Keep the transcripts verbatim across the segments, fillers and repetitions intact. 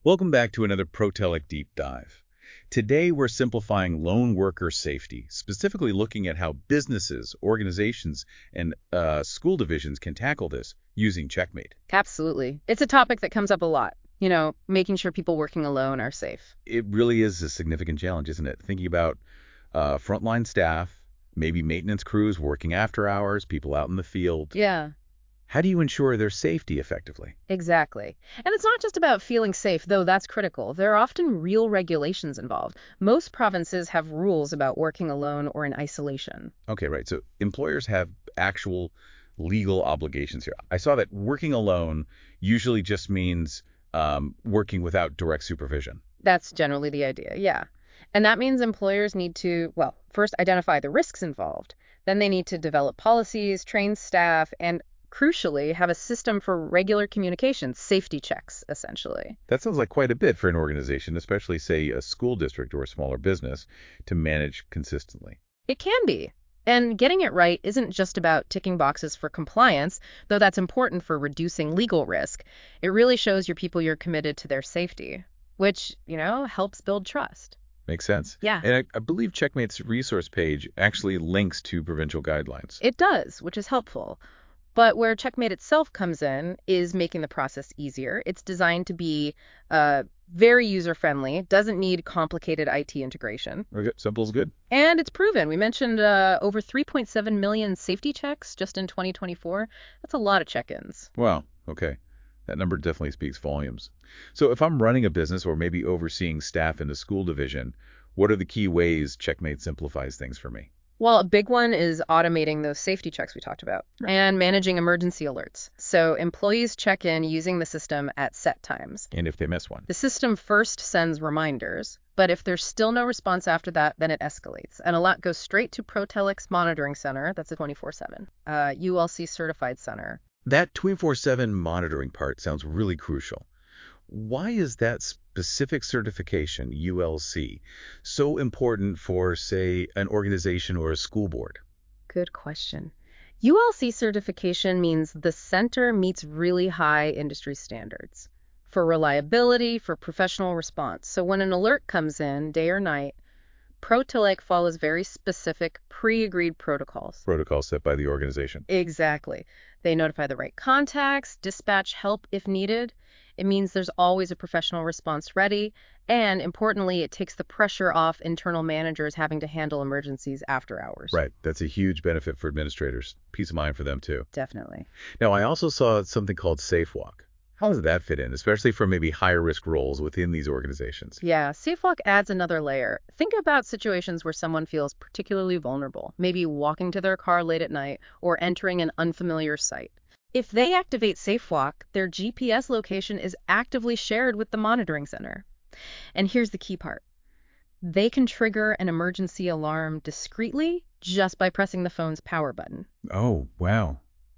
Welcome back to another Protelic Deep Dive. Today, we're simplifying lone worker safety, specifically looking at how businesses, organizations, and uh, school divisions can tackle this using Checkmate. Absolutely. It's a topic that comes up a lot. You know, making sure people working alone are safe. It really is a significant challenge, isn't it? Thinking about uh, frontline staff, maybe maintenance crews working after hours, people out in the field. Yeah, How do you ensure their safety effectively? exactly. And it's not just about feeling safe, though that's critical. There are often real regulations involved. Most provinces have rules about working alone or in isolation. Okay, right. So employers have actual legal obligations here. I saw that working alone usually just means um, working without direct supervision. That's generally the idea, yeah. And that means employers need to, well, first identify the risks involved. Then they need to develop policies, train staff, and crucially, have a system for regular communications, safety checks, essentially. That sounds like quite a bit for an organization, especially, say, a school district or a smaller business, to manage consistently. It can be. And getting it right isn't just about ticking boxes for compliance, though that's important for reducing legal risk. It really shows your people you're committed to their safety, which, you know, helps build trust. Makes sense. Yeah, And I, I believe Checkmate's resource page actually links to provincial guidelines. it does, which is helpful. But where Checkmate itself comes in is making the process easier. It's designed to be uh, very user-friendly, doesn't need complicated I T integration. Okay, simple is good. And it's proven. We mentioned uh, over three point seven million safety checks just in twenty twenty-four. That's a lot of check-ins. Wow. Okay. That number definitely speaks volumes. So if I'm running a business or maybe overseeing staff in a school division, what are the key ways Checkmate simplifies things for me? Well, a big one is automating those safety checks we talked about and managing emergency alerts. So employees check in using the system at set times. And if they miss one? The system first sends reminders, but if there's still no response after that, then it escalates. An alert goes straight to Protelec's monitoring center, that's a twenty-four seven, uh, U L C certified center. That twenty-four seven monitoring part sounds really crucial. Why is that specific certification, U L C, so important for, say, an organization or a school board? Good question. U L C certification means the center meets really high industry standards for reliability, for professional response. So when an alert comes in, day or night, Protelec follows very specific pre-agreed protocols. Protocol set by the organization. Exactly. They notify the right contacts, dispatch help if needed. It means there's always a professional response ready. And importantly, it takes the pressure off internal managers having to handle emergencies after hours. Right. That's a huge benefit for administrators. Peace of mind for them, too. Definitely. Now, I also saw something called SafeWalk. How does that fit in, especially for maybe higher risk roles within these organizations? Yeah, SafeWalk adds another layer. Think about situations where someone feels particularly vulnerable, maybe walking to their car late at night or entering an unfamiliar site. If they activate SafeWalk, their G P S location is actively shared with the monitoring center. And here's the key part. They can trigger an emergency alarm discreetly just by pressing the phone's power button. Oh, wow.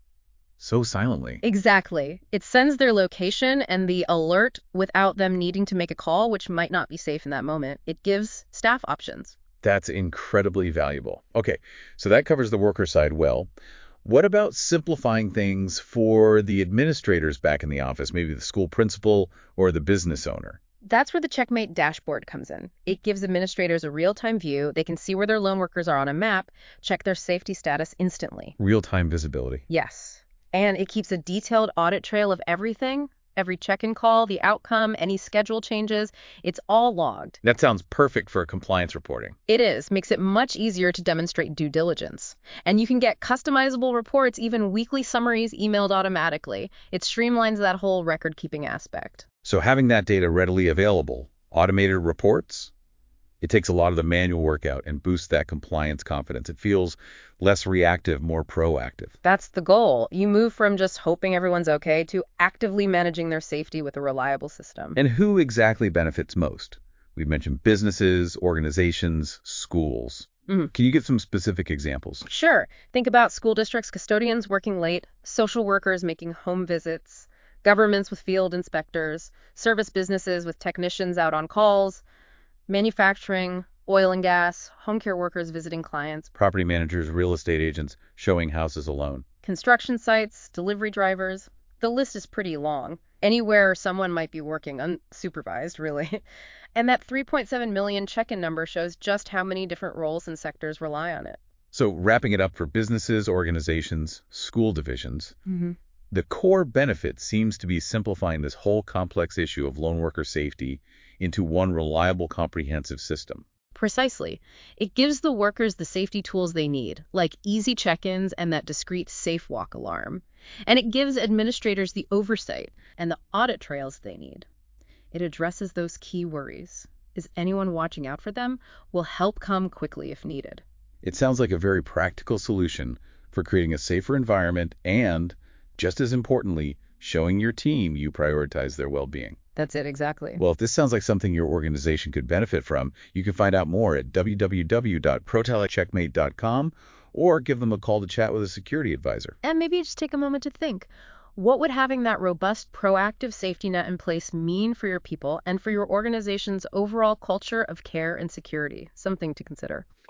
So silently. Exactly. It sends their location and the alert without them needing to make a call, which might not be safe in that moment. It gives staff options. That's incredibly valuable. Okay, so that covers the worker side well. What about simplifying things for the administrators back in the office, maybe the school principal or the business owner? That's where the Checkmate dashboard comes in. It gives administrators a real-time view. They can see where their lone workers are on a map, check their safety status instantly. Real-time visibility. Yes. And it keeps a detailed audit trail of everything, every check-in call, the outcome, any schedule changes. It's all logged. That sounds perfect for compliance reporting. It is. Makes it much easier to demonstrate due diligence. And you can get customizable reports, even weekly summaries emailed automatically. It streamlines that whole record-keeping aspect. So having that data readily available, automated reports, it takes a lot of the manual work out and boosts that compliance confidence. It feels less reactive, more proactive. That's the goal. You move from just hoping everyone's okay to actively managing their safety with a reliable system. And who exactly benefits most? We've mentioned businesses, organizations, schools. Mhm. Can you give some specific examples? Sure. Think about school districts, custodians working late, social workers making home visits, governments with field inspectors, service businesses with technicians out on calls, manufacturing, oil and gas, home care workers visiting clients, Property managers, real estate agents showing houses alone. construction sites, delivery drivers. The list is pretty long. anywhere someone might be working unsupervised, really. And that three point seven million check-in number shows just how many different roles and sectors rely on it. So wrapping it up for businesses, organizations, school divisions, Mm-hmm. the core benefit seems to be simplifying this whole complex issue of lone worker safety into one reliable, comprehensive system. Precisely. It gives the workers the safety tools they need, like easy check-ins and that discrete safe walk alarm. And it gives administrators the oversight and the audit trails they need. It addresses those key worries. Is anyone watching out for them? Will help come quickly if needed. It sounds like a very practical solution for creating a safer environment and, just as importantly, showing your team you prioritize their well-being. That's it, exactly. Well, if this sounds like something your organization could benefit from, you can find out more at w w w dot protelic checkmate dot com or give them a call to chat with a security advisor. And maybe just take a moment to think. What would having that robust, proactive safety net in place mean for your people and for your organization's overall culture of care and security? Something to consider.